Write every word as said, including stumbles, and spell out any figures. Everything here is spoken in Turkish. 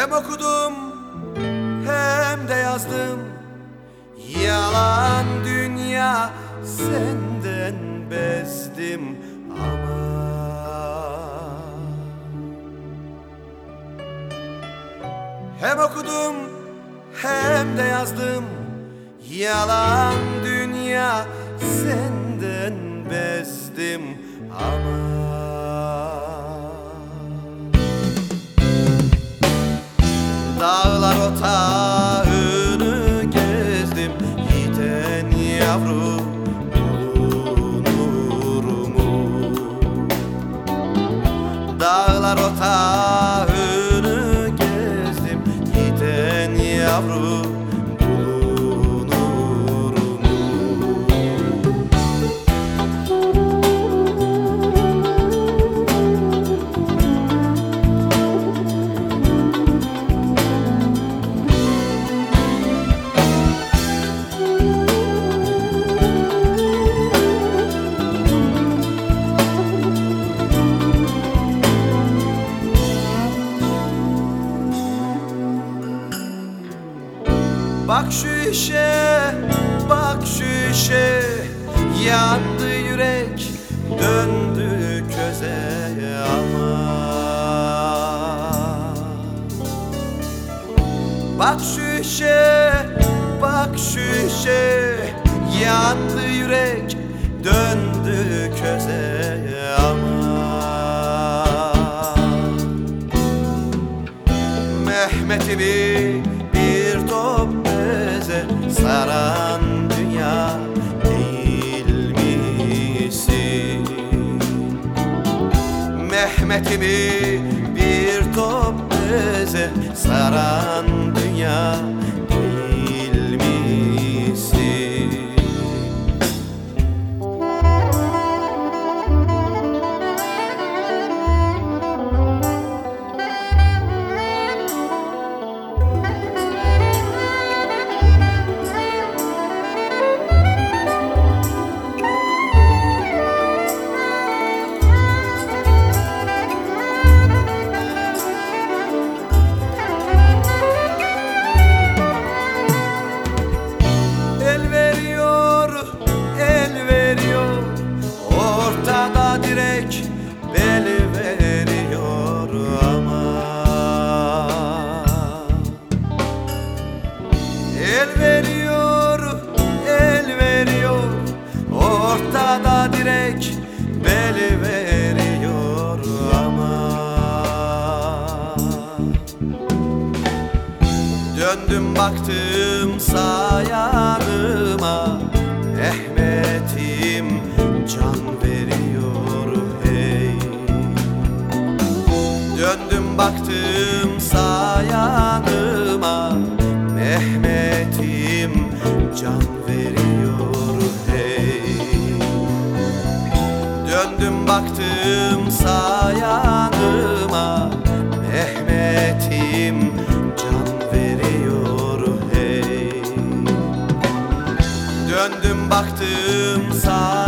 Hem okudum hem de yazdım. Yalan dünya, senden bezdim ama. Hem okudum hem de yazdım. Yalan dünya, senden bezdim ama. Dağlar otağını gezdim, yiğiten yavru bulunur mu? Dağlar otağını gezdim, yiğiten yavru bulunur mu? Bak şu işe, bak şu işe, yandı yürek, döndü köze ama. Bak şu işe, bak şu işe, yandı yürek, döndü köze ama. Mehmet'imi bir top beze saran dünya değil misin? Mehmet'imi bir top beze saran dünya değil misin? Direk bel veriyor ama. El veriyor, el veriyor, ortada direk bel veriyor ama. Döndüm baktım sağ yanıma, Mehmet'im can veriyor hey. Döndüm baktım sağ yanıma, Mehmet'im can veriyor hey. Döndüm baktım sağ yanıma, Mehmet'im can veriyor hey. Döndüm baktım sağ